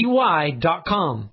WY.com.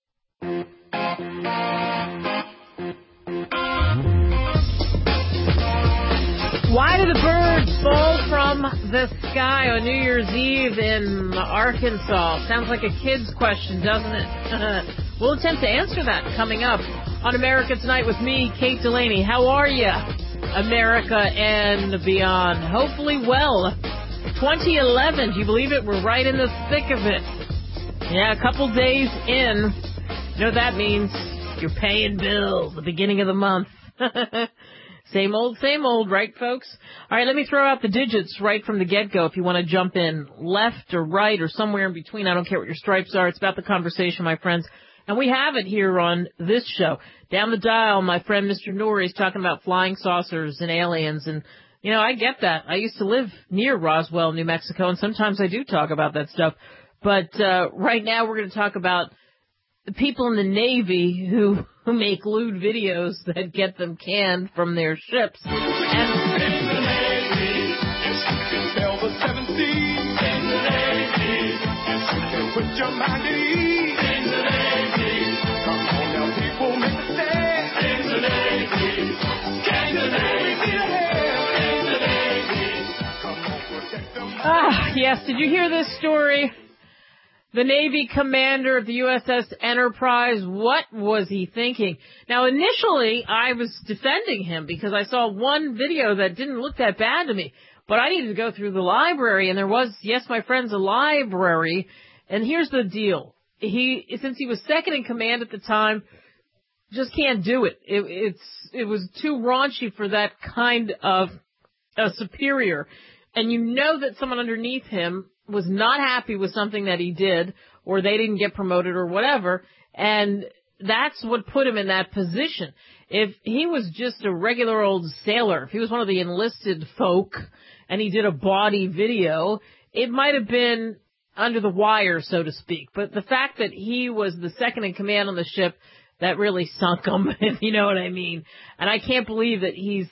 Why do the birds fall from the sky on New Year's Eve in Arkansas? Sounds like a kid's question, doesn't it? We'll attempt to answer that coming up on America Tonight with me, Kate Delaney. How are you, America and beyond? Hopefully well. 2011, do you believe it? We're right in the thick of it. Yeah, a couple days in. You know what that means? You're paying bills, the beginning of the month. Same old, right, folks? All right, let me throw out the digits right from the get-go if you want to jump in left or right or somewhere in between. I don't care what your stripes are. It's about the conversation, my friends. And we have it here on this show. Down the dial, my friend Mr. Nouri is talking about flying saucers and aliens. And, you know, I get that. I used to live near Roswell, New Mexico, and sometimes I do talk about that stuff. But right now we're going to talk about the people in the Navy who make lewd videos that get them canned from their ships. Yes, did you hear this story? The Navy commander of the USS Enterprise, what was he thinking? Now, initially, I was defending him because I saw one video that didn't look that bad to me. But I needed to go through the library, and there was, yes, my friends, a library. And here's the deal. Since he was second in command at the time, just can't do it. It was too raunchy for that kind of a superior. And you know that someone underneath him was not happy with something that he did, or they didn't get promoted or whatever, and that's what put him in that position. If he was just a regular old sailor, if he was one of the enlisted folk, and he did a bawdy video, it might have been under the wire, so to speak. But the fact that he was the second in command on the ship, that really sunk him, if you know what I mean. And I can't believe that he's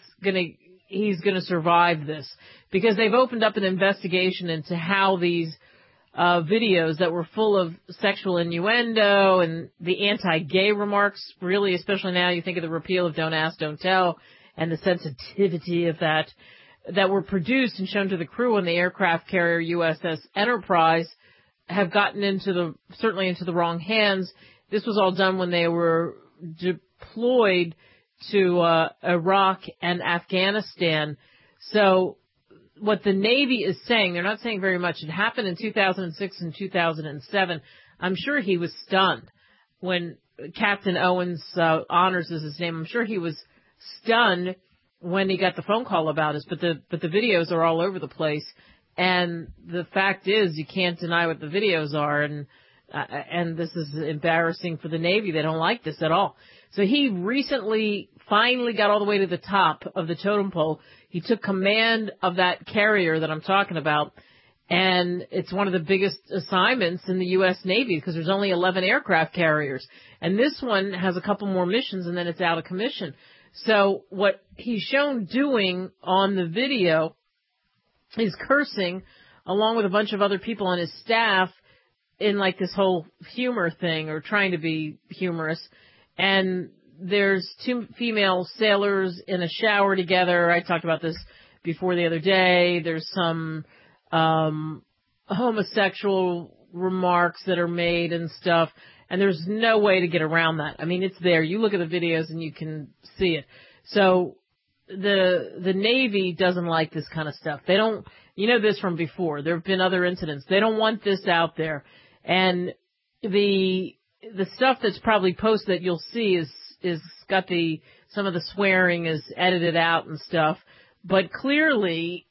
gonna survive this, because they've opened up an investigation into how these videos that were full of sexual innuendo and the anti-gay remarks, really, especially now you think of the repeal of Don't Ask, Don't Tell, and the sensitivity of that were produced and shown to the crew on the aircraft carrier USS Enterprise, have gotten certainly into the wrong hands. This was all done when they were deployed to Iraq and Afghanistan. So what the Navy is saying, they're not saying very much. It happened in 2006 and 2007. I'm sure he was stunned when Captain Owens, Honors is his name. I'm sure he was stunned when he got the phone call about us. But the videos are all over the place. And the fact is, you can't deny what the videos are. And this is embarrassing for the Navy. They don't like this at all. So he recently finally got all the way to the top of the totem pole. He took command of that carrier that I'm talking about, and it's one of the biggest assignments in the U.S. Navy because there's only 11 aircraft carriers. And this one has a couple more missions, and then it's out of commission. So what he's shown doing on the video is cursing along with a bunch of other people on his staff in like this whole humor thing, or trying to be humorous. And there's two female sailors in a shower together. I talked about this before the other day. There's some homosexual remarks that are made and stuff, and there's no way to get around that. I mean, it's there. You look at the videos and you can see it. So the Navy doesn't like this kind of stuff. They don't, you know this from before. There have been other incidents. They don't want this out there. And the stuff that's probably posted that you'll see is got some of the swearing is edited out and stuff. But clearly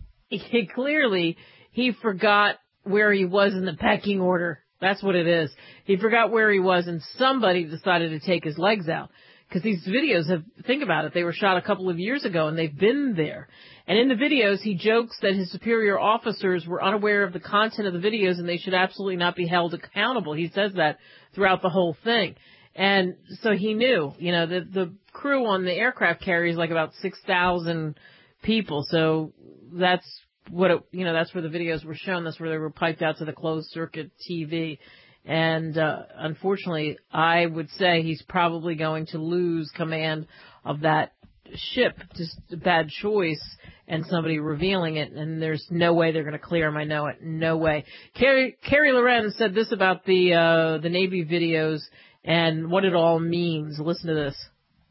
he forgot where he was in the pecking order. That's what it is. He forgot where he was, and somebody decided to take his legs out. Because these videos think about it, they were shot a couple of years ago, and they've been there. And in the videos, he jokes that his superior officers were unaware of the content of the videos, and they should absolutely not be held accountable. He says that throughout the whole thing. And so he knew, the crew on the aircraft carrier is like about 6,000 people. So that's that's where the videos were shown. That's where they were piped out to the closed circuit TV. And unfortunately, I would say he's probably going to lose command of that ship. Just a bad choice, and somebody revealing it, and there's no way they're going to clear him. I know it. No way. Carrie Loren said this about the Navy videos and what it all means. Listen to this.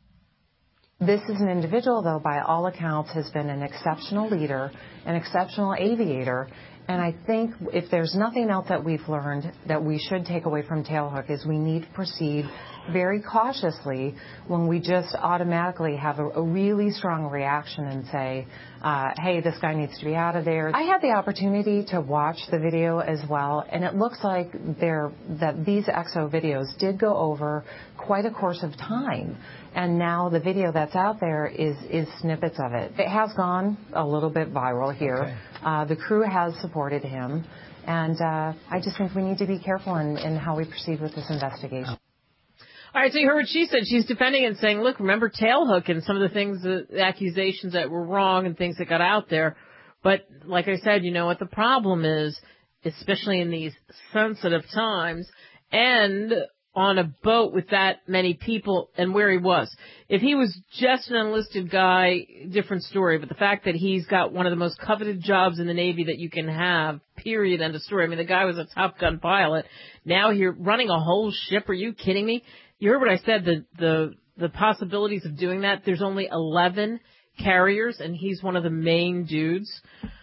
This is an individual, though, by all accounts, has been an exceptional leader, an exceptional aviator. And I think if there's nothing else that we've learned that we should take away from Tailhook is we need to proceed very cautiously when we just automatically have a really strong reaction and say, hey, this guy needs to be out of there. I had the opportunity to watch the video as well, and it looks like that these EXO videos did go over quite a course of time. And now the video that's out there is snippets of it. It has gone a little bit viral here. Okay. The crew has supported him. And I just think we need to be careful in how we proceed with this investigation. All right, so you heard what she said. She's defending and saying, look, remember Tailhook and some of the things, the accusations that were wrong and things that got out there. But like I said, you know what the problem is, especially in these sensitive times, and on a boat with that many people and where he was. If he was just an enlisted guy, different story. But the fact that he's got one of the most coveted jobs in the Navy that you can have, period, end of story. I mean, the guy was a Top Gun pilot. Now you're running a whole ship. Are you kidding me? You heard what I said, the possibilities of doing that. There's only 11 carriers, and he's one of the main dudes.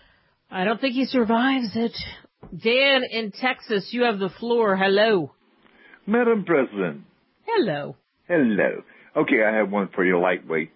I don't think he survives it. Dan in Texas, you have the floor. Hello. Madam President. Hello. Hello. Okay, I have one for you, lightweight.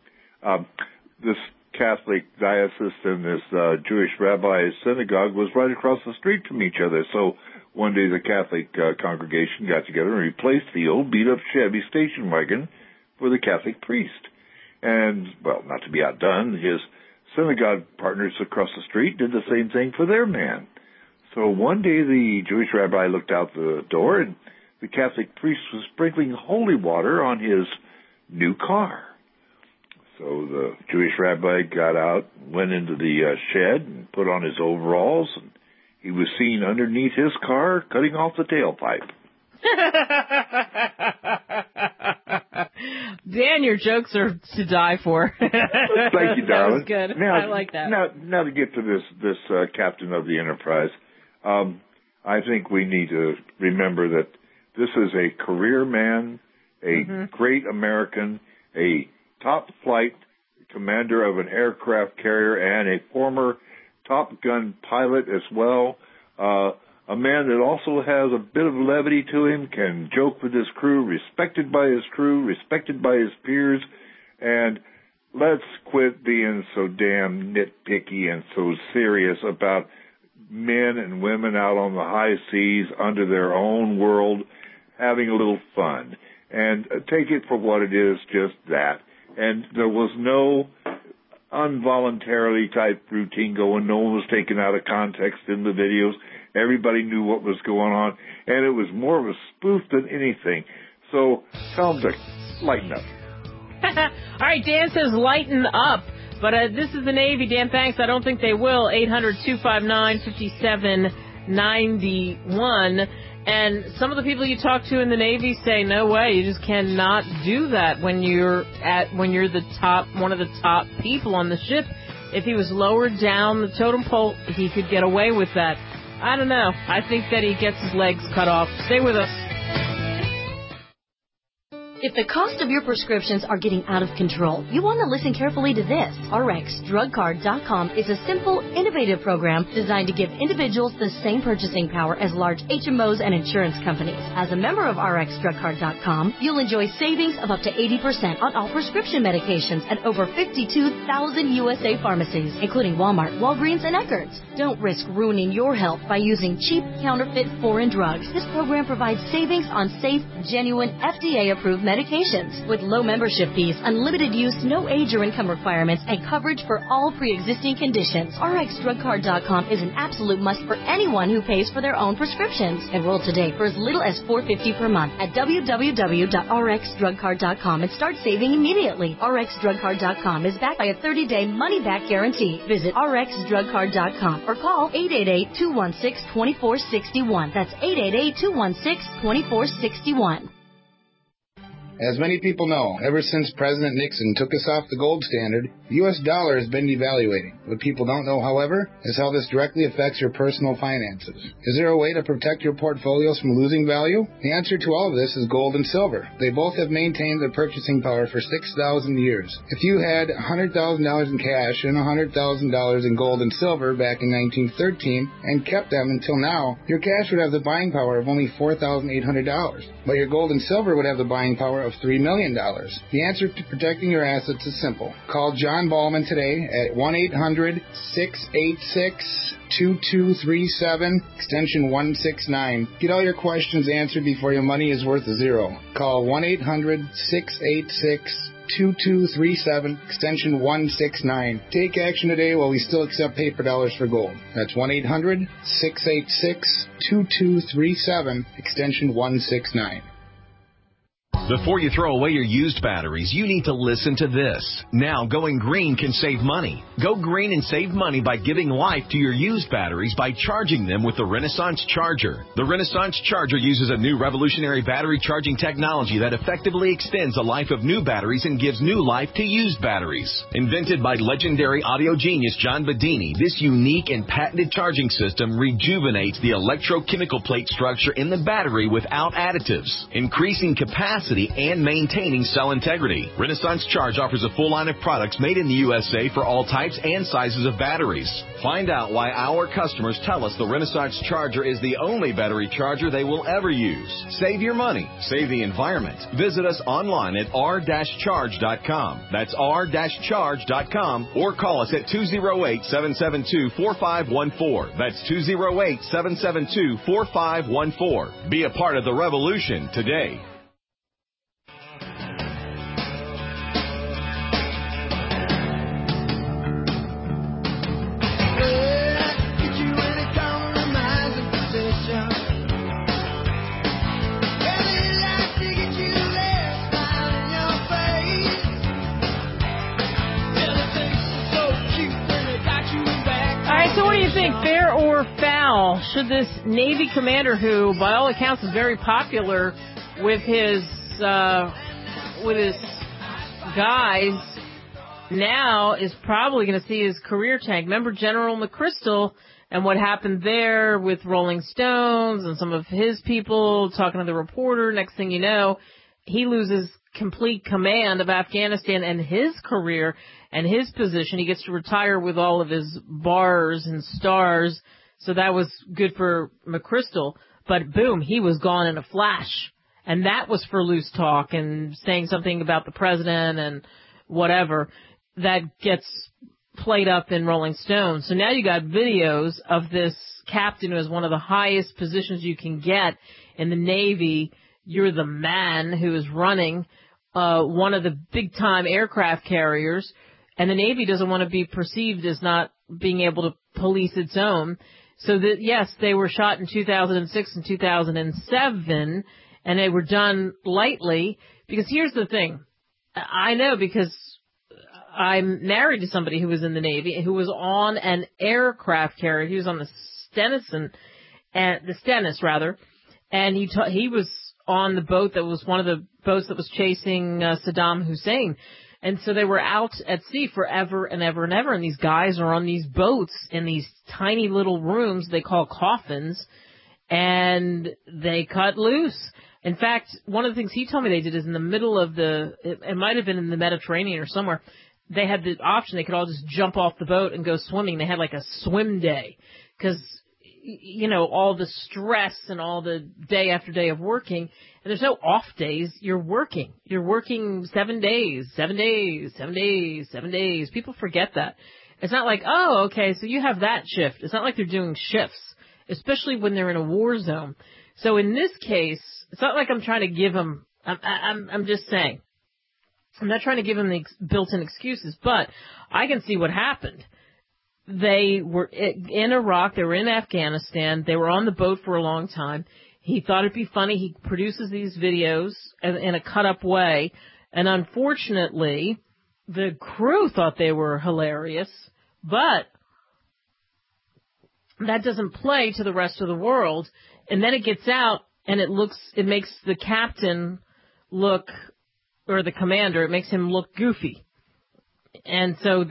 This Catholic diocese and this Jewish rabbi's synagogue was right across the street from each other. So one day the Catholic congregation got together and replaced the old beat-up Chevy station wagon for the Catholic priest. And, well, not to be outdone, his synagogue partners across the street did the same thing for their man. So one day the Jewish rabbi looked out the door and the Catholic priest was sprinkling holy water on his new car. So the Jewish rabbi got out, went into the shed and put on his overalls, and he was seen underneath his car cutting off the tailpipe. Dan, your jokes are to die for. Thank you, darling. That was good. Now, I like that. Now to get to this captain of the Enterprise, I think we need to remember that this is a career man, a great American, a top flight commander of an aircraft carrier, and a former Top Gun pilot as well. A man that also has a bit of levity to him, can joke with his crew, respected by his crew, respected by his peers, and let's quit being so damn nitpicky and so serious about men and women out on the high seas under their own world having a little fun, and take it for what it is, just that. And there was no involuntarily type routine going. No one was taken out of context in the videos. Everybody knew what was going on, and it was more of a spoof than anything. So tell them to lighten up. All right, Dan says lighten up. But this is the Navy. Dan, thanks. I don't think they will. 800-259-5791. And some of the people you talk to in the Navy say, no way, you just cannot do that when you're the top, one of the top people on the ship. If he was lowered down the totem pole, he could get away with that. I don't know. I think that he gets his legs cut off. Stay with us. If the cost of your prescriptions are getting out of control, you want to listen carefully to this. RxDrugCard.com is a simple, innovative program designed to give individuals the same purchasing power as large HMOs and insurance companies. As a member of RxDrugCard.com, you'll enjoy savings of up to 80% on all prescription medications at over 52,000 USA pharmacies, including Walmart, Walgreens, and Eckerd's. Don't risk ruining your health by using cheap, counterfeit, foreign drugs. This program provides savings on safe, genuine, FDA-approved medications. With low membership fees, unlimited use, no age or income requirements, and coverage for all pre-existing conditions, RxDrugCard.com is an absolute must for anyone who pays for their own prescriptions. Enroll today for as little as $4.50 per month at www.RxDrugCard.com and start saving immediately. RxDrugCard.com is backed by a 30-day money-back guarantee. Visit RxDrugCard.com or call 888-216-2461. That's 888-216-2461. As many people know, ever since President Nixon took us off the gold standard, the U.S. dollar has been devaluating. What people don't know, however, is how this directly affects your personal finances. Is there a way to protect your portfolios from losing value? The answer to all of this is gold and silver. They both have maintained their purchasing power for 6,000 years. If you had $100,000 in cash and $100,000 in gold and silver back in 1913 and kept them until now, your cash would have the buying power of only $4,800. But your gold and silver would have the buying power of $3 million. The answer to protecting your assets is simple. Call John Ballman today at 1-800-686-2237, extension 169. Get all your questions answered before your money is worth zero. Call 1-800-686-2237, extension 169. Take action today while we still accept paper dollars for gold. That's 1-800-686-2237, extension 169. Before you throw away your used batteries, you need to listen to this. Now, going green can save money. Go green and save money by giving life to your used batteries by charging them with the Renaissance Charger. The Renaissance Charger uses a new revolutionary battery charging technology that effectively extends the life of new batteries and gives new life to used batteries. Invented by legendary audio genius John Bedini, this unique and patented charging system rejuvenates the electrochemical plate structure in the battery without additives, increasing capacity and maintaining cell integrity. Renaissance Charge offers a full line of products made in the USA for all types and sizes of batteries. Find out why our customers tell us the Renaissance Charger is the only battery charger they will ever use. Save your money. Save the environment. Visit us online at r-charge.com. That's r-charge.com, or call us at 208-772-4514. That's 208-772-4514. Be a part of the revolution today. Fair or foul? Should this Navy commander, who by all accounts is very popular with his guys, now is probably going to see his career tank? Remember General McChrystal and what happened there with Rolling Stones and some of his people talking to the reporter. Next thing you know, he loses complete command of Afghanistan and his career and his position. He gets to retire with all of his bars and stars. So that was good for McChrystal. But boom, he was gone in a flash. And that was for loose talk and saying something about the president and whatever. That gets played up in Rolling Stone. So now you got videos of this captain who has one of the highest positions you can get in the Navy. You're the man who is running one of the big-time aircraft carriers, and the Navy doesn't want to be perceived as not being able to police its own. So that, yes, they were shot in 2006 and 2007, and they were done lightly, because here's the thing. I know, because I'm married to somebody who was in the Navy, who was on an aircraft carrier. He was on the Stennis, and he was on the boat that was one of the boats that was chasing Saddam Hussein. And so they were out at sea forever and ever and ever. And these guys are on these boats in these tiny little rooms they call coffins, and they cut loose. In fact, one of the things he told me they did is in the middle of it might have been in the Mediterranean or somewhere, they had the option. They could all just jump off the boat and go swimming. They had like a swim day because, you know, all the stress and all the day after day of working. And there's no off days. You're working. You're working 7 days. People forget that. It's not like, oh, okay, so you have that shift. It's not like they're doing shifts, especially when they're in a war zone. So in this case, it's not like I'm trying to give them I'm just saying. I'm not trying to give him the built-in excuses, but I can see what happened. They were in Iraq. They were in Afghanistan. They were on the boat for a long time. He thought it'd be funny. He produces these videos in a cut-up way. And unfortunately, the crew thought they were hilarious. But that doesn't play to the rest of the world. And then it gets out, and it makes the captain look, or the commander, it makes him look goofy. And so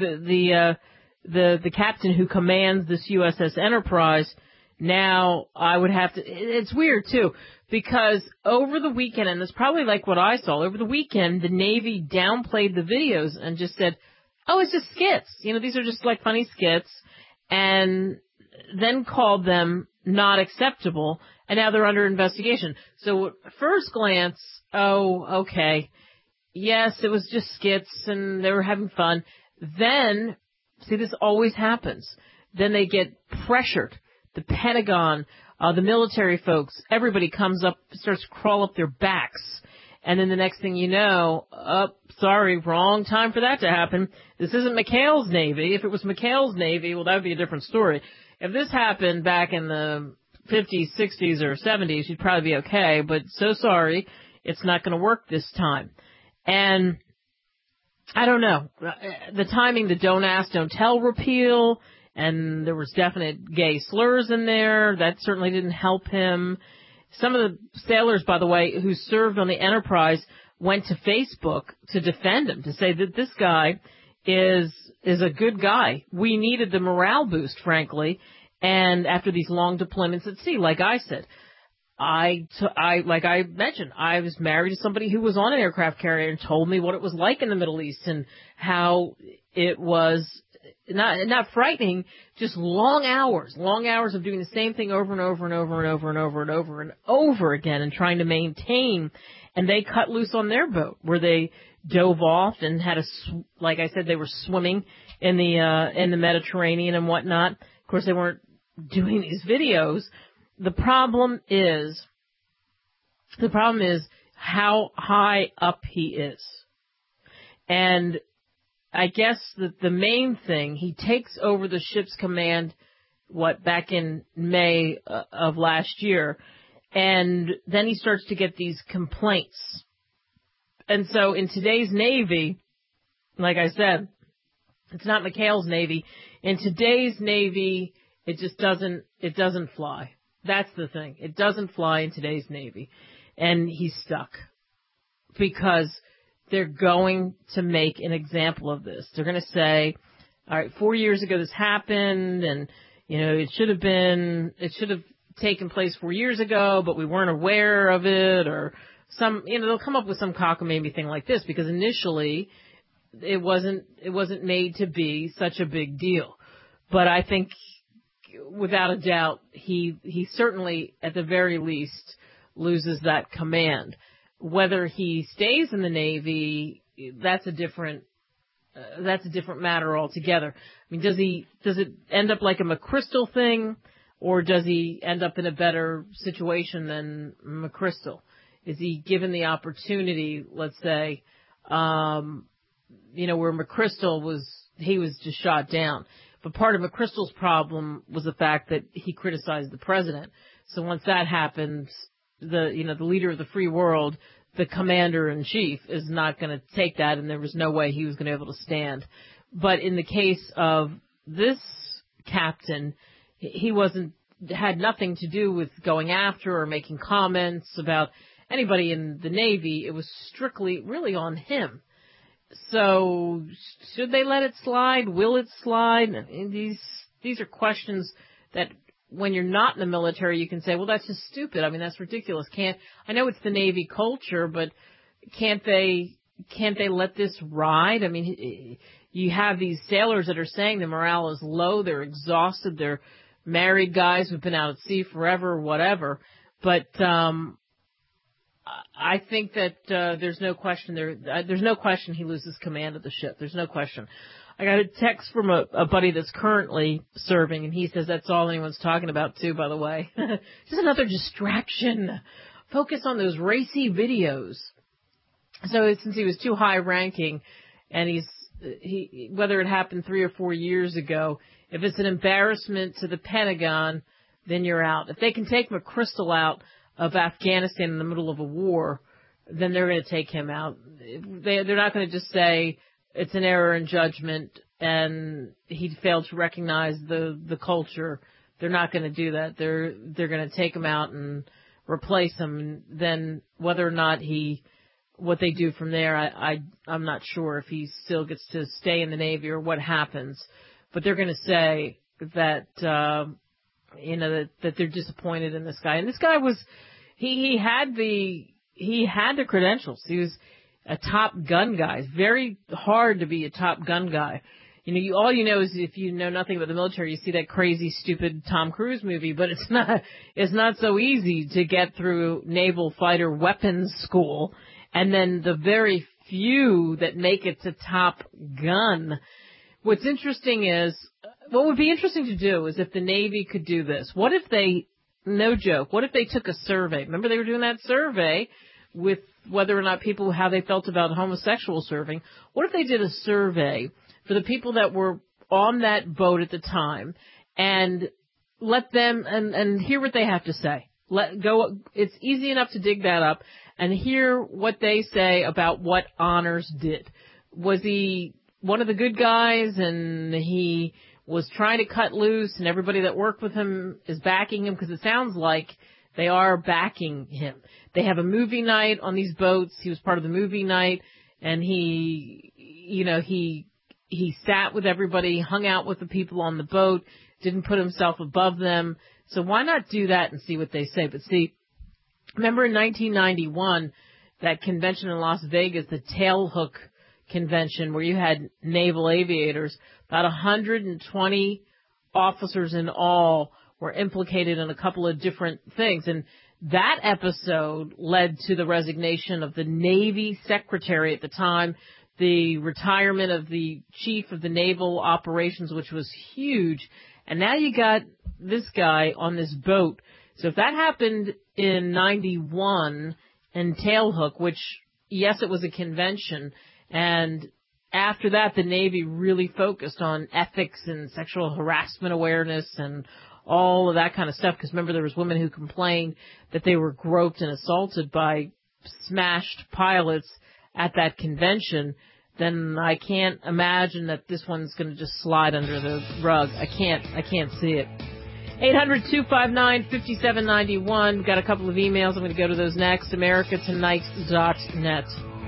the captain who commands this USS Enterprise, now I would have to, it's weird too, because over the weekend, and it's probably like what I saw, over the weekend, the Navy downplayed the videos and just said, oh, it's just skits. These are just like funny skits, and then called them not acceptable, and now they're under investigation. So at first glance, oh, okay, yes, it was just skits and they were having fun. Then, see, this always happens. Then they get pressured. The Pentagon, the military folks, everybody comes up, starts to crawl up their backs. And then the next thing you know, sorry, wrong time for that to happen. This isn't McHale's Navy. If it was McHale's Navy, well, that would be a different story. If this happened back in the 50s, 60s, or 70s, you'd probably be okay. But so sorry, it's not going to work this time. And I don't know. The timing, the don't ask, don't tell repeal, and there was definite gay slurs in there. That certainly didn't help him. Some of the sailors, by the way, who served on the Enterprise went to Facebook to defend him, to say that this guy is a good guy. We needed the morale boost, frankly, and after these long deployments at sea, like I said, like I mentioned, I was married to somebody who was on an aircraft carrier and told me what it was like in the Middle East and how it was not frightening, just long hours of doing the same thing over and over and over and over and over and over and over again and trying to maintain. And they cut loose on their boat where they dove off and had like I said, they were swimming in the Mediterranean and whatnot. Of course, they weren't doing these videos. The problem is how high up he is. And I guess that the main thing, he takes over the ship's command, back in May of last year, and then he starts to get these complaints. And so in today's Navy, like I said, it's not McHale's Navy. In today's Navy, it doesn't fly. That's the thing. It doesn't fly in today's Navy. And he's stuck because they're going to make an example of this. They're going to say, all right, 4 years ago this happened and, it should have taken place 4 years ago, but we weren't aware of it, or they'll come up with some cockamamie thing like this because initially it wasn't made to be such a big deal. But I think, without a doubt, he certainly, at the very least, loses that command. Whether he stays in the Navy, that's a different matter altogether. I mean, does it end up like a McChrystal thing, or does he end up in a better situation than McChrystal? Is he given the opportunity, let's say, where McChrystal was just shot down? But part of McChrystal's problem was the fact that he criticized the president. So once that happens, the leader of the free world, the commander-in-chief, is not going to take that, and there was no way he was going to be able to stand. But in the case of this captain, he had nothing to do with going after or making comments about anybody in the Navy. It was strictly really on him. So should they let it slide? Will it slide? And these are questions that when you're not in the military, you can say, well, that's just stupid. I mean, that's ridiculous. I know it's the Navy culture, but can't they let this ride? I mean, you have these sailors that are saying the morale is low. They're exhausted. They're married guys who've been out at sea forever, whatever. But, I think that there's no question there's no question he loses command of the ship. There's no question. I got a text from a buddy that's currently serving, and he says that's all anyone's talking about, too, by the way. Just another distraction. Focus on those racy videos. So since he was too high ranking, and whether it happened 3 or 4 years ago, if it's an embarrassment to the Pentagon, then you're out. If they can take McChrystal out of Afghanistan in the middle of a war, then they're going to take him out. They're not going to just say it's an error in judgment and he failed to recognize the culture. They're not going to do that. They're going to take him out and replace him. And then whether or not what they do from there, I'm not sure if he still gets to stay in the Navy or what happens. But they're going to say that, that they're disappointed in this guy. And this guy he had the credentials. He was a Top Gun guy. It's very hard to be a Top Gun guy. All you know is if you know nothing about the military, you see that crazy, stupid Tom Cruise movie, but it's not so easy to get through Naval Fighter Weapons School. And then the very few that make it to Top Gun. What would be interesting to do is if the Navy could do this. What if they, no joke, what if they took a survey? Remember they were doing that survey with whether or not how they felt about homosexual serving. What if they did a survey for the people that were on that boat at the time and let them, and hear what they have to say. It's easy enough to dig that up and hear what they say about what Honors did. Was he one of the good guys and he was trying to cut loose and everybody that worked with him is backing him? Because it sounds like they are backing him. They have a movie night on these boats. He was part of the movie night and he sat with everybody, hung out with the people on the boat, didn't put himself above them. So why not do that and see what they say? But see, remember in 1991, that convention in Las Vegas, the Tailhook Convention, where you had naval aviators, about 120 officers in all were implicated in a couple of different things. And that episode led to the resignation of the Navy Secretary at the time, the retirement of the chief of the naval operations, which was huge. And now you got this guy on this boat. So if that happened in 91 in Tailhook, which, yes, it was a convention, and after that the Navy really focused on ethics and sexual harassment awareness and all of that kind of stuff, because remember there was women who complained that they were groped and assaulted by smashed pilots at that convention. Then I can't imagine that this one's going to just slide under the rug. I can't see it. 800-259-5791. We've got a couple of emails. I'm going to go to those next. AmericaTonight.net.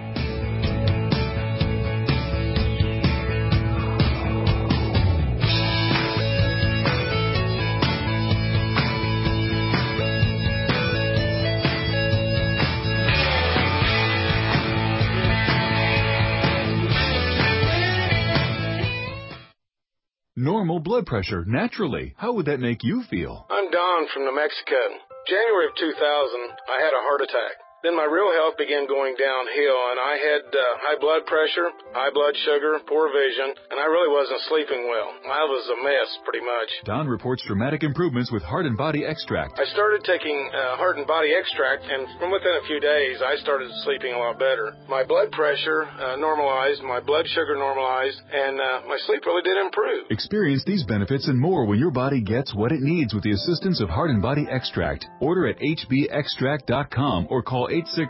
Normal blood pressure, naturally. How would that make you feel? I'm Don from New Mexico. January of 2000, I had a heart attack. Then my real health began going downhill, and I had high blood pressure, high blood sugar, poor vision, and I really wasn't sleeping well. I was a mess, pretty much. Don reports dramatic improvements with Heart and Body Extract. I started taking Heart and Body Extract, and from within a few days, I started sleeping a lot better. My blood pressure normalized, my blood sugar normalized, and my sleep really did improve. Experience these benefits and more when your body gets what it needs with the assistance of Heart and Body Extract. Order at hbextract.com or call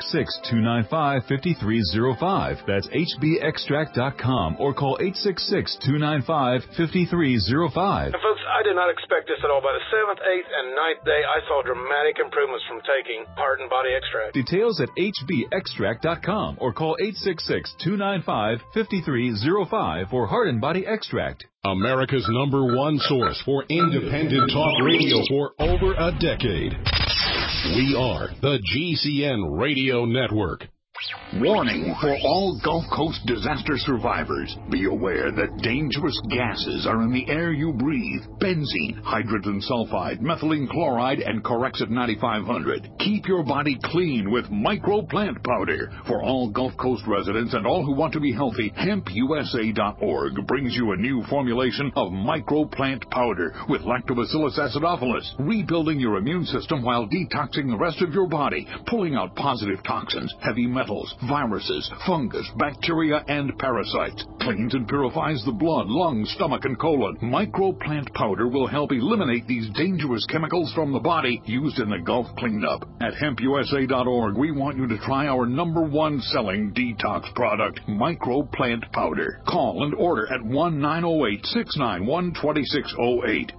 866-295-5305. That's hbextract.com or call 866-295-5305. And folks, I did not expect this at all. By the 7th, 8th, and 9th day, I saw dramatic improvements from taking Heart and Body Extract. Details at hbextract.com or call 866-295-5305 for Heart and Body Extract. America's #1 source for independent talk radio for over a decade. We are the GCN Radio Network. Warning for all Gulf Coast disaster survivors. Be aware that dangerous gases are in the air you breathe. Benzene, hydrogen sulfide, methylene chloride, and Corexit 9500. Keep your body clean with microplant powder. For all Gulf Coast residents and all who want to be healthy, hempusa.org brings you a new formulation of microplant powder with Lactobacillus acidophilus, rebuilding your immune system while detoxing the rest of your body, pulling out positive toxins, heavy metals, chemicals, viruses, fungus, bacteria, and parasites. Cleans and purifies the blood, lungs, stomach, and colon. Microplant powder will help eliminate these dangerous chemicals from the body used in the Gulf cleanup. At hempusa.org, we want you to try our #1 selling detox product, Microplant powder. Call and order at 1-908-691-2608,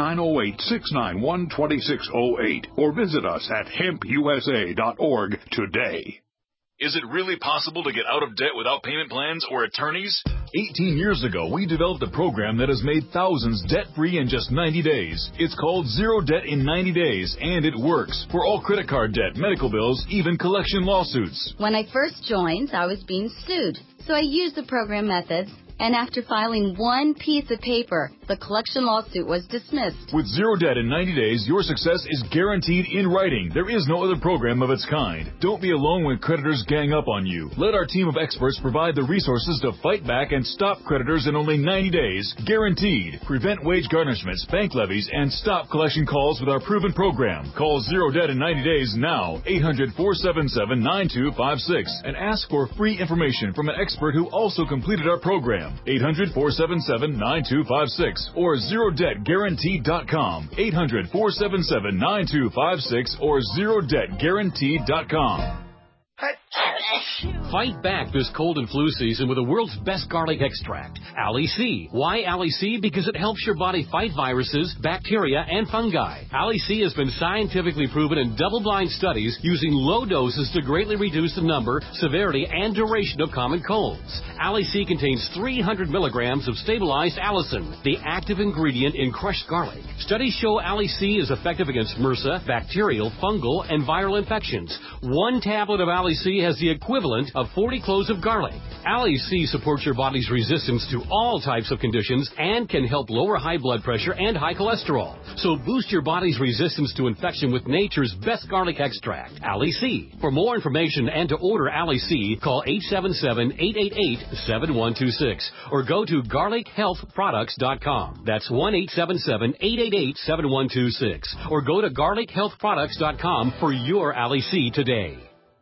1-908-691-2608, or visit us at hempusa.org today. Is it really possible to get out of debt without payment plans or attorneys? 18 years ago, we developed a program that has made thousands debt-free in just 90 days. It's called Zero Debt in 90 Days, and it works for all credit card debt, medical bills, even collection lawsuits. When I first joined, I was being sued, so I used the program methods. And after filing one piece of paper, the collection lawsuit was dismissed. With Zero Debt in 90 days, your success is guaranteed in writing. There is no other program of its kind. Don't be alone when creditors gang up on you. Let our team of experts provide the resources to fight back and stop creditors in only 90 days. Guaranteed. Prevent wage garnishments, bank levies, and stop collection calls with our proven program. Call Zero Debt in 90 days now, 800-477-9256, and ask for free information from an expert who also completed our program. 800-477-9256 or ZeroDebtGuaranteed.com. 800-477-9256 or ZeroDebtGuaranteed.com. Fight back this cold and flu season with the world's best garlic extract, Ali C. Why Ali C? Because it helps your body fight viruses, bacteria, and fungi. Ali C has been scientifically proven in double-blind studies using low doses to greatly reduce the number, severity, and duration of common colds. Ali C contains 300 milligrams of stabilized allicin, the active ingredient in crushed garlic. Studies show Ali C is effective against MRSA, bacterial, fungal, and viral infections. One tablet of Ali C has the equivalent of 40 cloves of garlic. Ali C supports your body's resistance to all types of conditions and can help lower high blood pressure and high cholesterol. So boost your body's resistance to infection with nature's best garlic extract, Ali C. For more information and to order Ali C, call 877-888-7126 or go to garlichealthproducts.com. That's 1-877-888-7126 or go to garlichealthproducts.com for your Ali C today.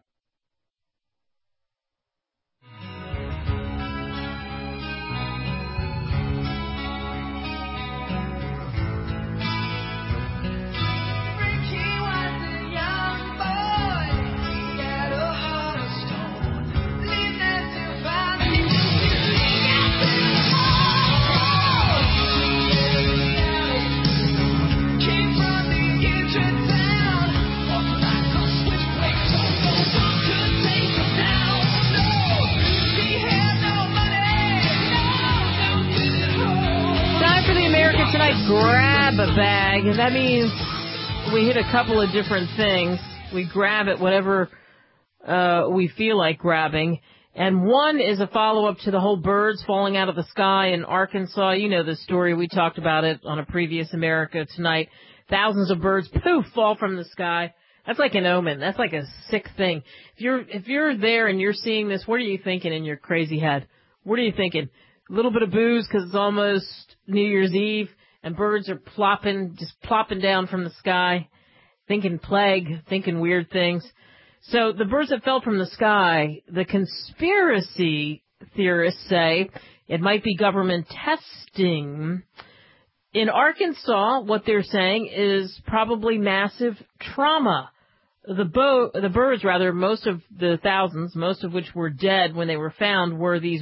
Grab a bag, and that means we hit a couple of different things. We grab at whatever we feel like grabbing, and one is a follow-up to the whole birds falling out of the sky in Arkansas. You know the story. We talked about it on a previous America Tonight. Thousands of birds, poof, fall from the sky. That's like an omen. That's like a sick thing. If you're there and you're seeing this, what are you thinking in your crazy head? What are you thinking? A little bit of booze because it's almost New Year's Eve. And birds are plopping down from the sky, thinking plague, thinking weird things. So the birds that fell from the sky, the conspiracy theorists say it might be government testing. In Arkansas, what they're saying is probably massive trauma. The birds, most of the thousands, most of which were dead when they were found, were these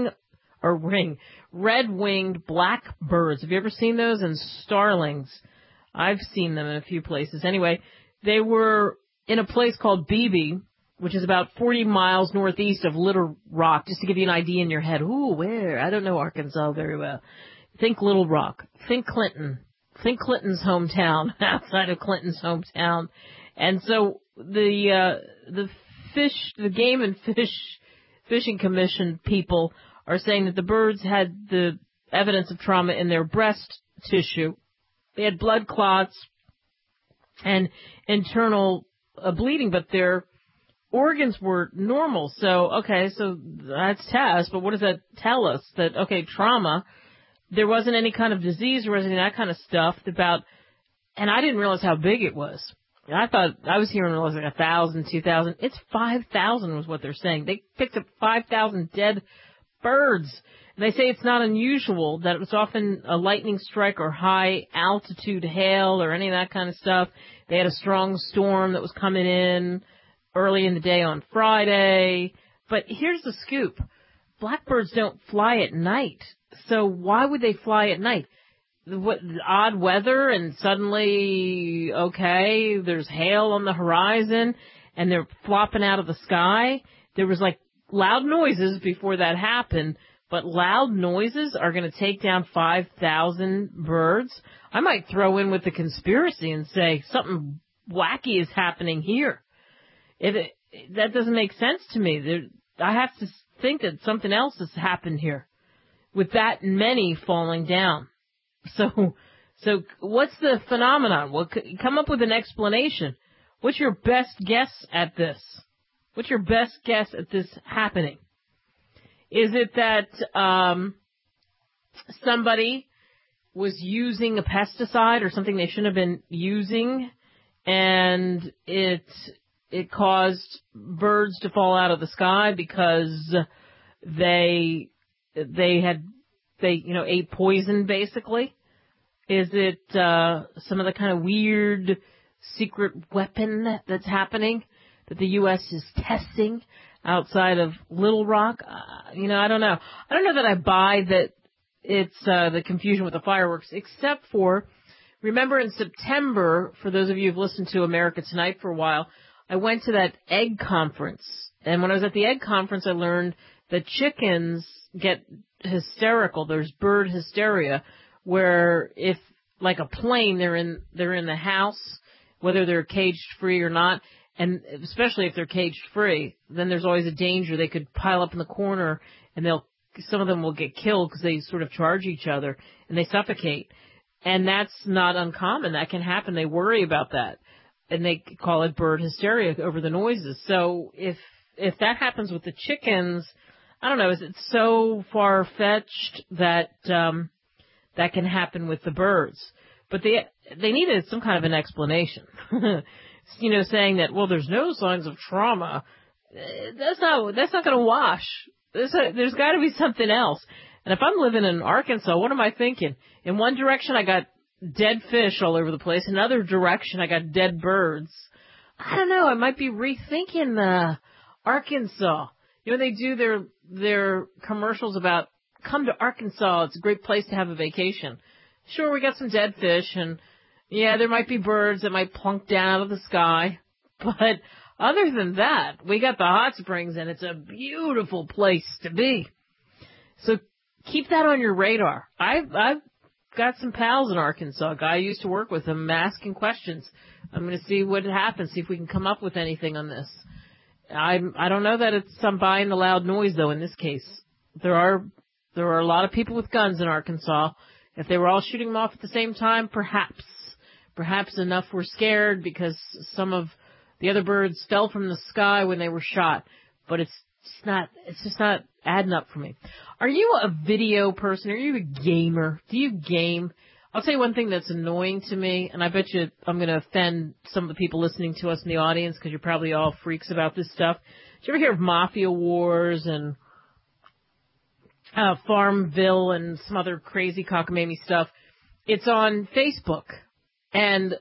red-winged blackbirds. Have you ever seen those? And starlings. I've seen them in a few places. Anyway, they were in a place called Beebe, which is about 40 miles northeast of Little Rock, just to give you an idea in your head. Ooh, where? I don't know Arkansas very well. Think Little Rock. Think Clinton. Think Clinton's hometown, outside of Clinton's hometown. And so the Game and Fishing Commission people are saying that the birds had the evidence of trauma in their breast tissue. They had blood clots and internal bleeding, but their organs were normal. So that's test, but what does that tell us? That, trauma, there wasn't any kind of disease or anything, that kind of stuff and I didn't realize how big it was. I thought I was hearing it was like 1,000, 2,000. It's 5,000 was what they're saying. They picked up 5,000 dead birds. And they say it's not unusual, that it's often a lightning strike or high altitude hail or any of that kind of stuff. They had a strong storm that was coming in early in the day on Friday. But here's the scoop. Blackbirds don't fly at night. So why would they fly at night? What, odd weather and suddenly, okay, there's hail on the horizon and they're flopping out of the sky. There was like loud noises before that happened, but loud noises are going to take down 5,000 birds. I might throw in with the conspiracy and say something wacky is happening here. That doesn't make sense to me. I have to think that something else has happened here with that many falling down. So what's the phenomenon? Well, come up with an explanation. What's your best guess at this? What's your best guess at this happening? Is it that somebody was using a pesticide or something they shouldn't have been using, and it caused birds to fall out of the sky because they ate poison, basically? Is it some of the kind of weird secret weapon that's happening that the U.S. is testing outside of Little Rock? I don't know. I don't know that I buy that it's the confusion with the fireworks, except for, remember in September, for those of you who've listened to America Tonight for a while, I went to that egg conference. And when I was at the egg conference, I learned that chickens get hysterical. There's bird hysteria, where if, like a plane, they're in the house, whether they're caged free or not, and especially if they're caged free, then there's always a danger they could pile up in the corner, and some of them will get killed because they sort of charge each other and they suffocate. And that's not uncommon. That can happen. They worry about that, and they call it bird hysteria over the noises. So if that happens with the chickens, I don't know, is it so far-fetched that that can happen with the birds? But they needed some kind of an explanation. Saying that, well, there's no signs of trauma. That's not going to wash. There's got to be something else. And if I'm living in Arkansas, what am I thinking? In one direction, I got dead fish all over the place. In another direction, I got dead birds. I don't know. I might be rethinking Arkansas. They do their commercials about, come to Arkansas. It's a great place to have a vacation. Sure, we got some dead fish, and yeah, there might be birds that might plunk down out of the sky. But other than that, we got the hot springs, and it's a beautiful place to be. So keep that on your radar. I've got some pals in Arkansas. A guy I used to work with them, asking questions. I'm going to see what happens, see if we can come up with anything on this. I don't know that I'm buying the loud noise, though, in this case. There are a lot of people with guns in Arkansas. If they were all shooting them off at the same time, perhaps enough were scared because some of the other birds fell from the sky when they were shot. But it's just not adding up for me. Are you a video person? Are you a gamer? Do you game? I'll tell you one thing that's annoying to me, and I bet you I'm going to offend some of the people listening to us in the audience because you're probably all freaks about this stuff. Did you ever hear of Mafia Wars and Farmville and some other crazy cockamamie stuff? It's on Facebook. And,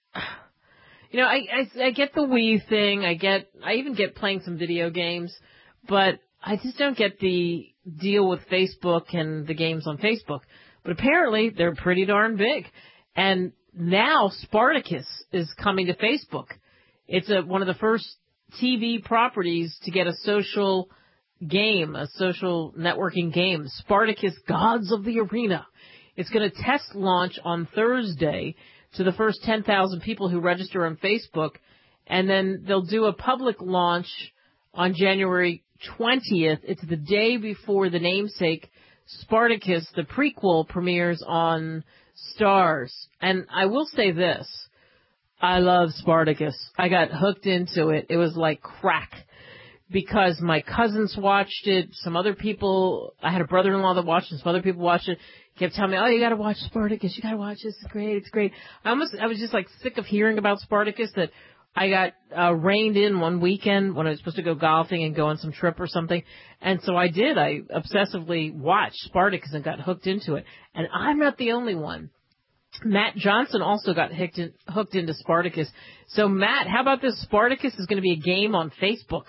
I get the Wii thing. I even get playing some video games, but I just don't get the deal with Facebook and the games on Facebook. But apparently they're pretty darn big. And now Spartacus is coming to Facebook. It's one of the first TV properties to get a social game, a social networking game, Spartacus Gods of the Arena. It's going to test launch on Thursday to the first 10,000 people who register on Facebook, and then they'll do a public launch on January 20th. It's the day before the namesake Spartacus, the prequel, premieres on Starz. And I will say this, I love Spartacus. I got hooked into it. It was like crack. Because my cousins watched it, some other people, I had a brother-in-law that watched it, some other people watched it. kept telling me, oh, you got to watch Spartacus. You got to watch this. It's great. It's great. I was just like sick of hearing about Spartacus that I got reined in one weekend when I was supposed to go golfing and go on some trip or something. And so I did. I obsessively watched Spartacus and got hooked into it. And I'm not the only one. Matt Johnson also got hooked into Spartacus. So, Matt, how about this? Spartacus is going to be a game on Facebook.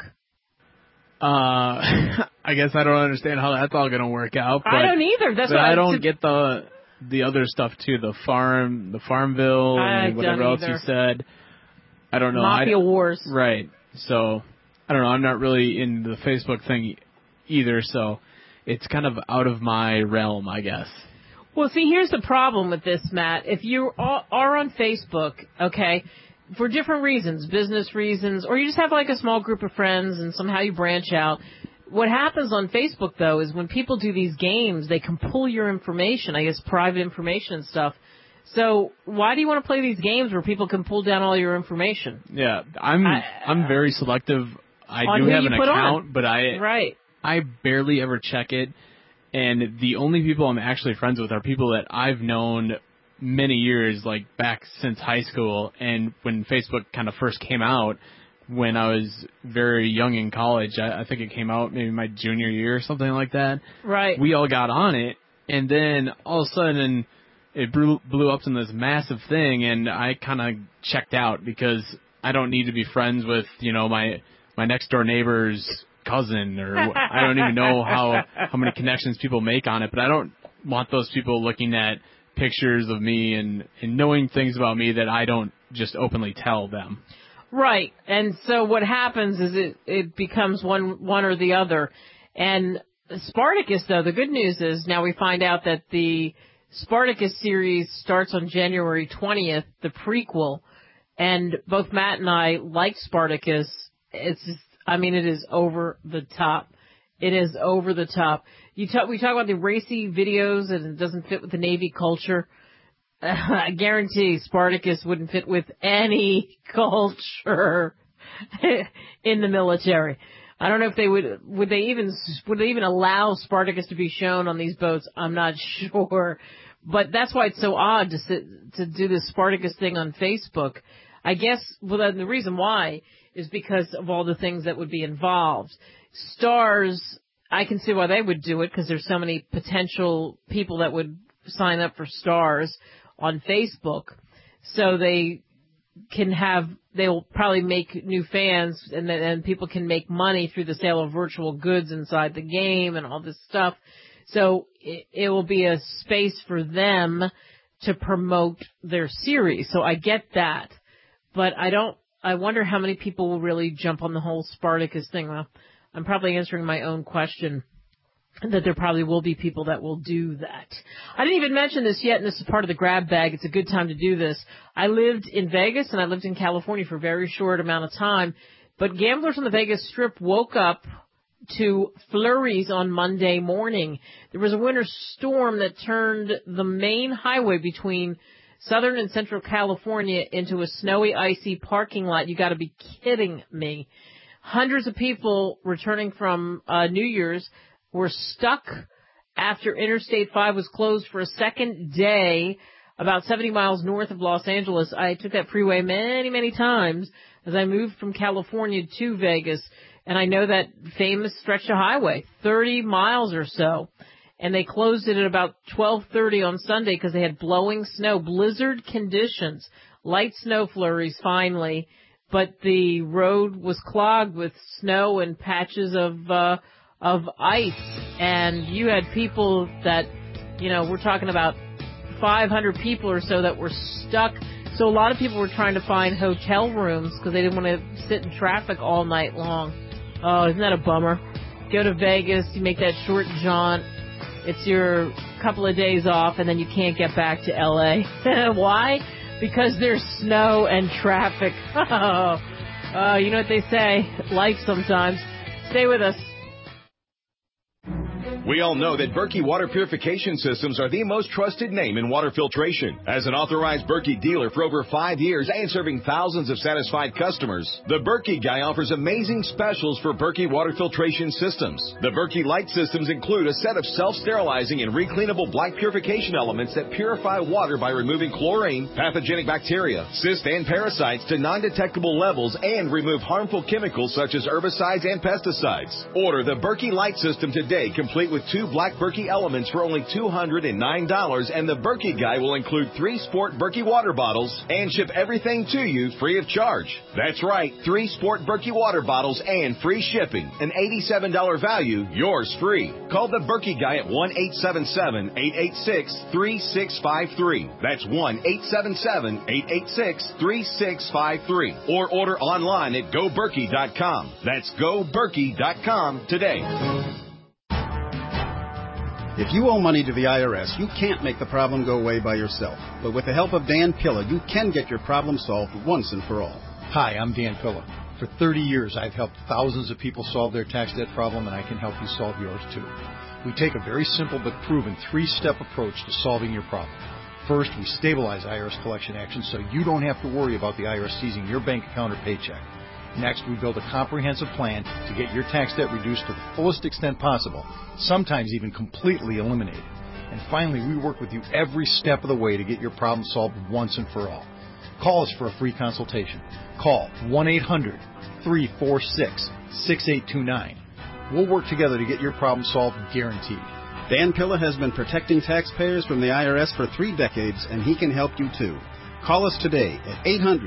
I guess I don't understand how that's all going to work out. But I don't either. That's why I don't get the other stuff too. The Farmville, and whatever else you said. I don't know. Mafia Wars. Right. So, I don't know. I'm not really in the Facebook thing either. So, it's kind of out of my realm, I guess. Well, see, here's the problem with this, Matt. If you are on Facebook, okay, for different reasons, business reasons, or you just have like a small group of friends and somehow you branch out, what happens on Facebook, though, is when people do these games, they can pull your information, I guess private information and stuff. So why do you want to play these games where people can pull down all your information? Yeah, I'm very selective. I do have an account, but I barely ever check it. And the only people I'm actually friends with are people that I've known many years, like back since high school. And when Facebook kind of first came out, when I was very young in college, I think it came out maybe my junior year or something like that. Right. We all got on it, and then all of a sudden it blew up into this massive thing, and I kind of checked out because I don't need to be friends with, my next door neighbor's cousin, or I don't even know how many connections people make on it, but I don't want those people looking at pictures of me and knowing things about me that I don't just openly tell them. Right. And so what happens is it becomes one or the other. And Spartacus, though, the good news is now we find out that the Spartacus series starts on January 20th, the prequel, and both Matt and I liked Spartacus. It's just, it is over the top. It is over the top. We talk about the racy videos and it doesn't fit with the Navy culture. I guarantee Spartacus wouldn't fit with any culture in the military. I don't know if they would they even allow Spartacus to be shown on these boats. I'm not sure. But that's why it's so odd to do this Spartacus thing on Facebook. I guess, the reason why is because of all the things that would be involved. Stars, I can see why they would do it because there's so many potential people that would sign up for Stars on Facebook. So they'll probably make new fans and then people can make money through the sale of virtual goods inside the game and all this stuff. So it will be a space for them to promote their series. So I get that. But I wonder how many people will really jump on the whole Spartacus thing. Well, I'm probably answering my own question, that there probably will be people that will do that. I didn't even mention this yet, and this is part of the grab bag. It's a good time to do this. I lived in Vegas, and I lived in California for a very short amount of time, but gamblers on the Vegas Strip woke up to flurries on Monday morning. There was a winter storm that turned the main highway between Southern and Central California into a snowy, icy parking lot. You got to be kidding me. Hundreds of people returning from New Year's were stuck after Interstate 5 was closed for a second day about 70 miles north of Los Angeles. I took that freeway many, many times as I moved from California to Vegas, and I know that famous stretch of highway, 30 miles or so. And they closed it at about 12:30 on Sunday because they had blowing snow, blizzard conditions, light snow flurries finally, but the road was clogged with snow and patches of ice. And you had people that, we're talking about 500 people or so that were stuck. So a lot of people were trying to find hotel rooms because they didn't want to sit in traffic all night long. Oh, isn't that a bummer? Go to Vegas, you make that short jaunt. It's your couple of days off, and then you can't get back to L.A. Why? Because there's snow and traffic. You know what they say, life sometimes. Stay with us. We all know that Berkey water purification systems are the most trusted name in water filtration. As an authorized Berkey dealer for over 5 years and serving thousands of satisfied customers, the Berkey Guy offers amazing specials for Berkey water filtration systems. The Berkey Light systems include a set of self-sterilizing and recleanable black purification elements that purify water by removing chlorine, pathogenic bacteria, cysts, and parasites to non-detectable levels and remove harmful chemicals such as herbicides and pesticides. Order the Berkey Light system today, complete with 2 black Berkey elements for only $209, and the Berkey Guy will include 3 Sport Berkey water bottles and ship everything to you free of charge. That's right, 3 Sport Berkey water bottles and free shipping. An $87 value, yours free. Call the Berkey Guy at 1-877-886-3653. That's 1-877-886-3653. Or order online at GoBerkey.com. That's GoBerkey.com today. If you owe money to the IRS, you can't make the problem go away by yourself. But with the help of Dan Pilla, you can get your problem solved once and for all. Hi, I'm Dan Pilla. For 30 years, I've helped thousands of people solve their tax debt problem, and I can help you solve yours too. We take a very simple but proven 3-step approach to solving your problem. First, we stabilize IRS collection actions so you don't have to worry about the IRS seizing your bank account or paycheck. Next, we build a comprehensive plan to get your tax debt reduced to the fullest extent possible, sometimes even completely eliminated. And finally, we work with you every step of the way to get your problem solved once and for all. Call us for a free consultation. Call 1-800-346-6829. We'll work together to get your problem solved, guaranteed. Dan Pilla has been protecting taxpayers from the IRS for 3 decades, and he can help you too. Call us today at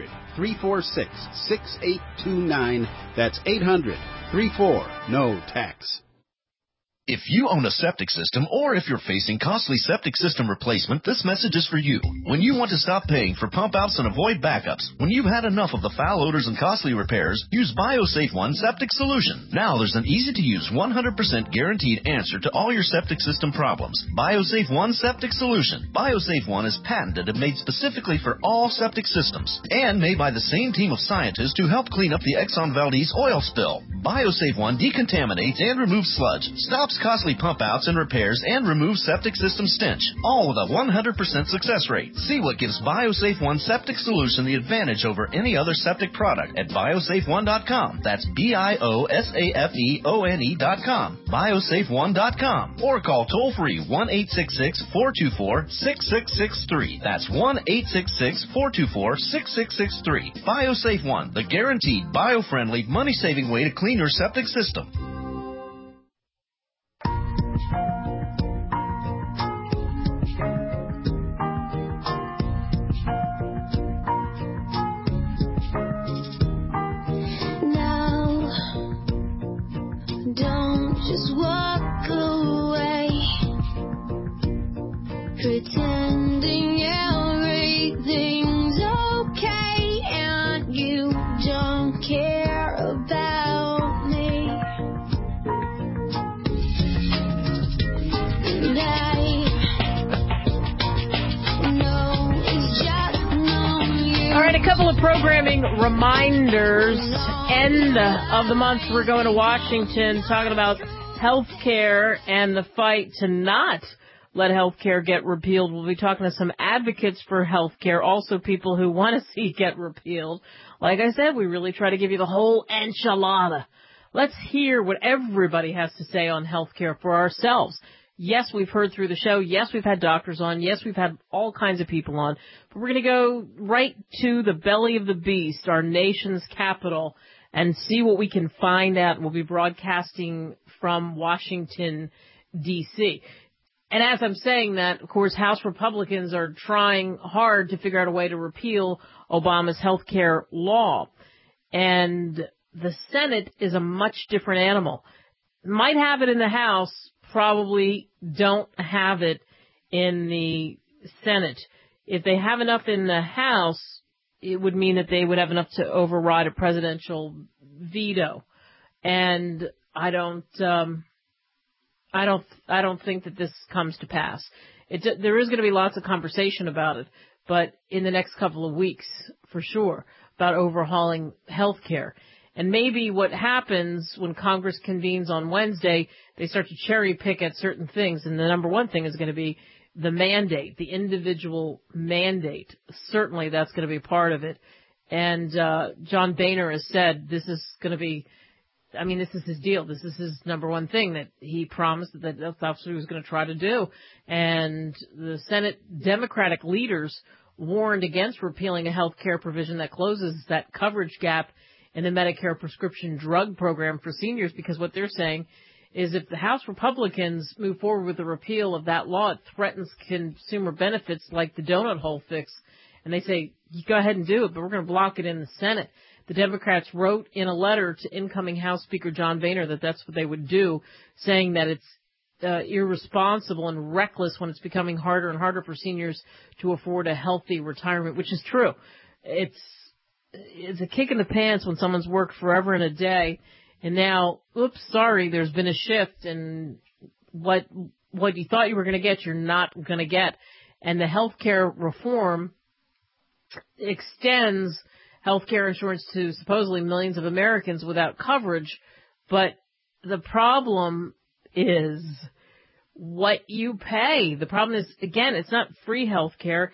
800-346-6829. That's 800-34-NO-TAX. If you own a septic system or if you're facing costly septic system replacement, this message is for you. When you want to stop paying for pump outs and avoid backups, when you've had enough of the foul odors and costly repairs, use BioSafe One Septic Solution. Now there's an easy-to-use 100% guaranteed answer to all your septic system problems. BioSafe One Septic Solution. BioSafe One is patented and made specifically for all septic systems and made by the same team of scientists to help clean up the Exxon Valdez oil spill. BioSafe One decontaminates and removes sludge, stops costly pump outs and repairs, and removes septic system stench, all with a 100% success rate. See what gives BioSafe One Septic Solution the advantage over any other septic product at biosafeone.com. That's BIOSAFEONE.com. biosafeone.com. Or call toll-free 1-866-424-6663. That's 1-866-424-6663. BioSafe One, the guaranteed bio-friendly, money-saving way to clean your septic system. Just walk away, pretending everything's okay, and you don't care about me. And I know it's just not you. All right, a couple of programming reminders. End of the month, we're going to Washington, talking about health care and the fight to not let health care get repealed. We'll be talking to some advocates for health care, also people who want to see it get repealed. Like I said, we really try to give you the whole enchilada. Let's hear what everybody has to say on health care for ourselves. Yes, we've heard through the show. Yes, we've had doctors on. Yes, we've had all kinds of people on. But we're going to go right to the belly of the beast, our nation's capital, and see what we can find out. We'll be broadcasting from Washington, D.C. And as I'm saying that, of course, House Republicans are trying hard to figure out a way to repeal Obama's health care law. And the Senate is a much different animal. Might have it in the House, probably don't have it in the Senate. If they have enough in the House, it would mean that they would have enough to override a presidential veto. And I don't think that this comes to pass. There is going to be lots of conversation about it, but in the next couple of weeks, for sure, about overhauling health care. And maybe what happens when Congress convenes on Wednesday, they start to cherry pick at certain things. And the number one thing is going to be the mandate, the individual mandate. Certainly that's going to be part of it. And John Boehner has said this is going to be, I mean, this is his deal. This is his number one thing that he promised that's what he was going to try to do. And the Senate Democratic leaders warned against repealing a health care provision that closes that coverage gap in the Medicare prescription drug program for seniors, because what they're saying is if the House Republicans move forward with the repeal of that law, it threatens consumer benefits like the donut hole fix. And they say, you go ahead and do it, but we're going to block it in the Senate. The Democrats wrote in a letter to incoming House Speaker John Boehner that that's what they would do, saying that it's irresponsible and reckless when it's becoming harder and harder for seniors to afford a healthy retirement, which is true. It's a kick in the pants when someone's worked forever and a day, and now, oops, sorry, there's been a shift, and what you thought you were going to get, you're not going to get. And the health care reform extends health care insurance to supposedly millions of Americans without coverage, but the problem is what you pay. The problem is, again, it's not free health care.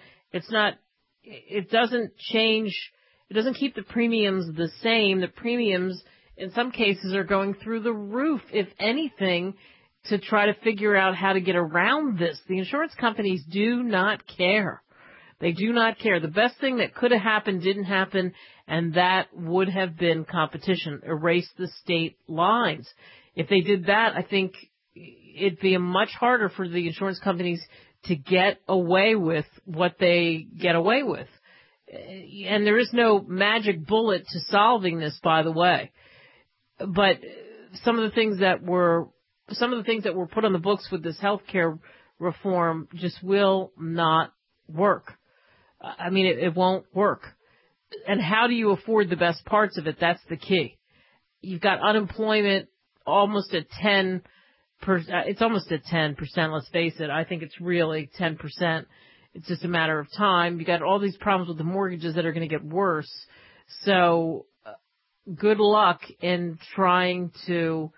It doesn't change. It doesn't keep the premiums the same. The premiums, in some cases, are going through the roof, if anything, to try to figure out how to get around this. The insurance companies do not care. They do not care. The best thing that could have happened didn't happen, and that would have been competition. Erase the state lines. If they did that, I think it'd be much harder for the insurance companies to get away with what they get away with. And there is no magic bullet to solving this, by the way. But some of the things that were put on the books with this health care reform just will not work. I mean, it won't work. And how do you afford the best parts of it? That's the key. You've got unemployment almost at 10%. It's almost at 10%, let's face it. I think it's really 10%. It's just a matter of time. You got all these problems with the mortgages that are going to get worse. So good luck in trying to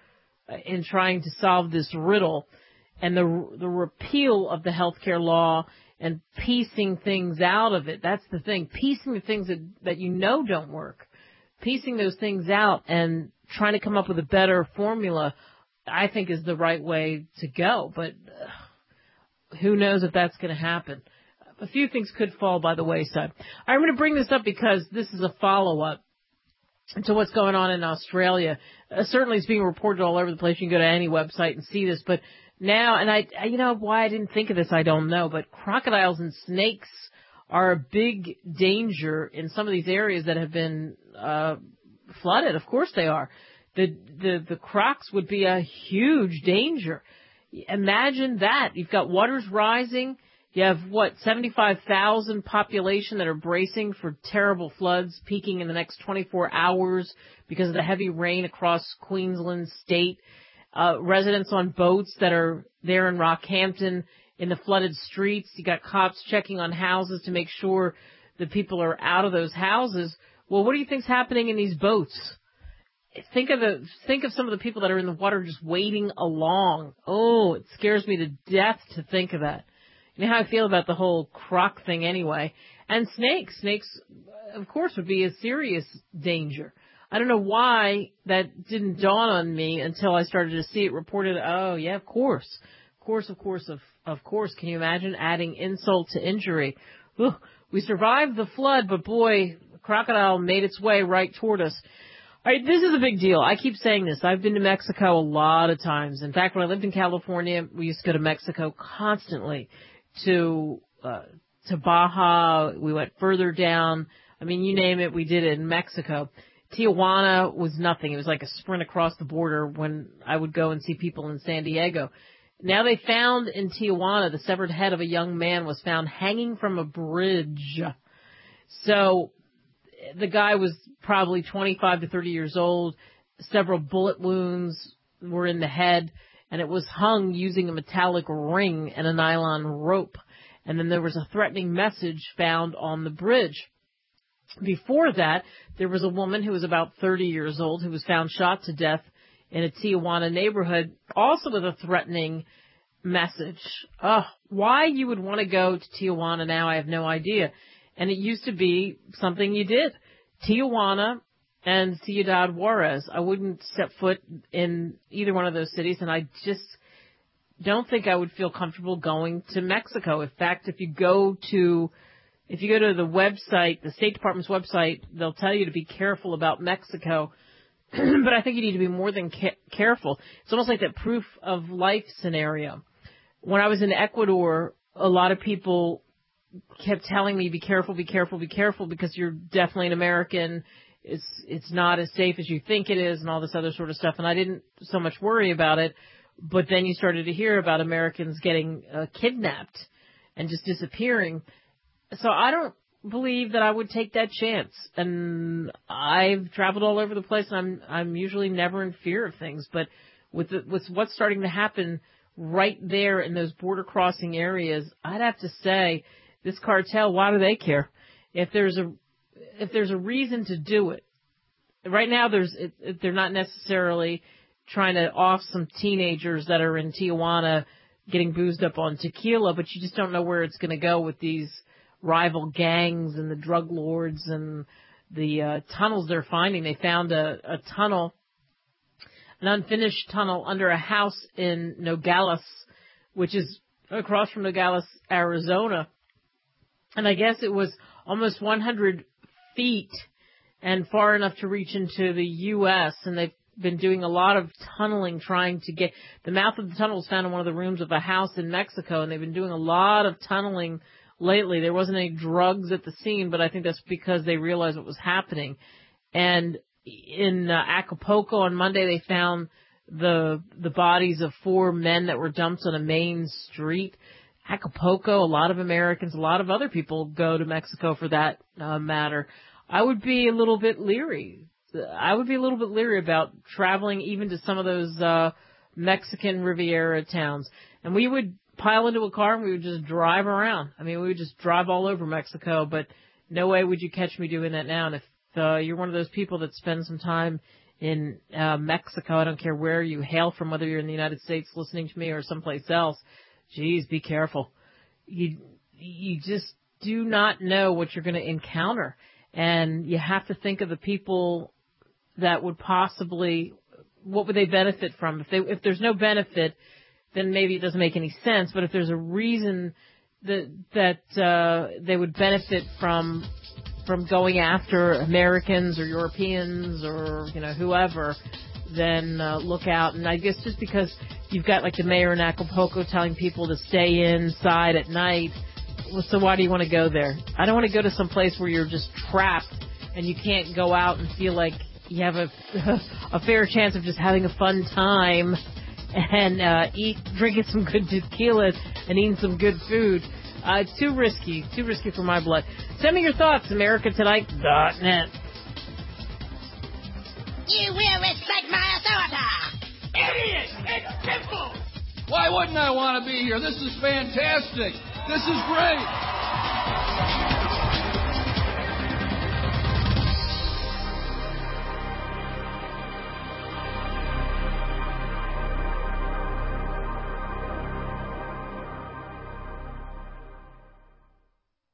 solve this riddle. And the repeal of the health care law and piecing things out of it, that's the thing. Piecing the things that you know don't work. Piecing those things out and trying to come up with a better formula, I think, is the right way to go. But who knows if that's going to happen. A few things could fall by the wayside. I'm going to bring this up because this is a follow-up to what's going on in Australia. Certainly it's being reported all over the place. You can go to any website and see this. But now, and why I didn't think of this, I don't know, but crocodiles and snakes are a big danger in some of these areas that have been flooded. Of course they are. The crocs would be a huge danger. Imagine that. You've got waters rising. You have, 75,000 population that are bracing for terrible floods peaking in the next 24 hours because of the heavy rain across Queensland state. Residents on boats that are there in Rockhampton in the flooded streets. You got cops checking on houses to make sure that people are out of those houses. Well, what do you think's happening in these boats? Think of some of the people that are in the water just wading along. Oh, it scares me to death to think of that. You know how I feel about the whole croc thing anyway. And snakes. Snakes, of course, would be a serious danger. I don't know why that didn't dawn on me until I started to see it reported. Oh, yeah, of course. Of course. Can you imagine adding insult to injury? Ugh, we survived the flood, but boy, the crocodile made its way right toward us. All right, this is a big deal. I keep saying this. I've been to Mexico a lot of times. In fact, when I lived in California, we used to go to Mexico constantly to Baja. We went further down. I mean, you name it, we did it in Mexico. Tijuana was nothing. It was like a sprint across the border when I would go and see people in San Diego. Now they found in Tijuana the severed head of a young man was found hanging from a bridge. So the guy was probably 25 to 30 years old. Several bullet wounds were in the head, and it was hung using a metallic ring and a nylon rope. And then there was a threatening message found on the bridge. Before that, there was a woman who was about 30 years old who was found shot to death in a Tijuana neighborhood, also with a threatening message. Why you would want to go to Tijuana now, I have no idea. And it used to be something you did. Tijuana and Ciudad Juarez. I wouldn't step foot in either one of those cities, and I just don't think I would feel comfortable going to Mexico. In fact, if you go to the website, the State Department's website, they'll tell you to be careful about Mexico. But I think you need to be more than careful. It's almost like that proof of life scenario. When I was in Ecuador, a lot of people kept telling me, be careful, be careful, be careful, because you're definitely an American. It's not as safe as you think it is, and all this other sort of stuff. And I didn't so much worry about it. But then you started to hear about Americans getting kidnapped and just disappearing. So I don't believe that I would take that chance. And I've traveled all over the place, and I'm usually never in fear of things. But with what's starting to happen right there in those border crossing areas, I'd have to say this cartel, why do they care? If there's a reason to do it. Right now they're not necessarily trying to off some teenagers that are in Tijuana getting boozed up on tequila, but you just don't know where it's going to go with these rival gangs and the drug lords and the tunnels they're finding. They found a tunnel, an unfinished tunnel under a house in Nogales, which is across from Nogales, Arizona. And I guess it was almost 100 feet and far enough to reach into the U.S., and they've been doing a lot of tunneling trying to get the mouth of the tunnel was found in one of the rooms of a house in Mexico, and they've been doing a lot of tunneling lately. There wasn't any drugs at the scene, but I think that's because they realized what was happening. And in Acapulco on Monday, they found the bodies of 4 men that were dumped on a main street. Acapulco, a lot of Americans, a lot of other people go to Mexico for that matter. I would be a little bit leery. About traveling even to some of those Mexican Riviera towns. And we would pile into a car and we would just drive around. I mean, we would just drive all over Mexico, but no way would you catch me doing that now. And if you're one of those people that spend some time in Mexico, I don't care where you hail from, whether you're in the United States listening to me or someplace else, geez, be careful. You just do not know what you're going to encounter. And you have to think of the people that would possibly, what would they benefit from? If there's no benefit, then maybe it doesn't make any sense. But if there's a reason that they would benefit from going after Americans or Europeans or whoever, then look out. And I guess just because you've got like the mayor in Acapulco telling people to stay inside at night, well, so why do you want to go there? I don't want to go to some place where you're just trapped and you can't go out and feel like you have a fair chance of just having a fun time and drinking some good tequila and eating some good food. Too risky for my blood. Send me your thoughts, AmericaTonight.net. You will respect my authority. Idiot! It's simple! Why wouldn't I want to be here? This is fantastic. This is great.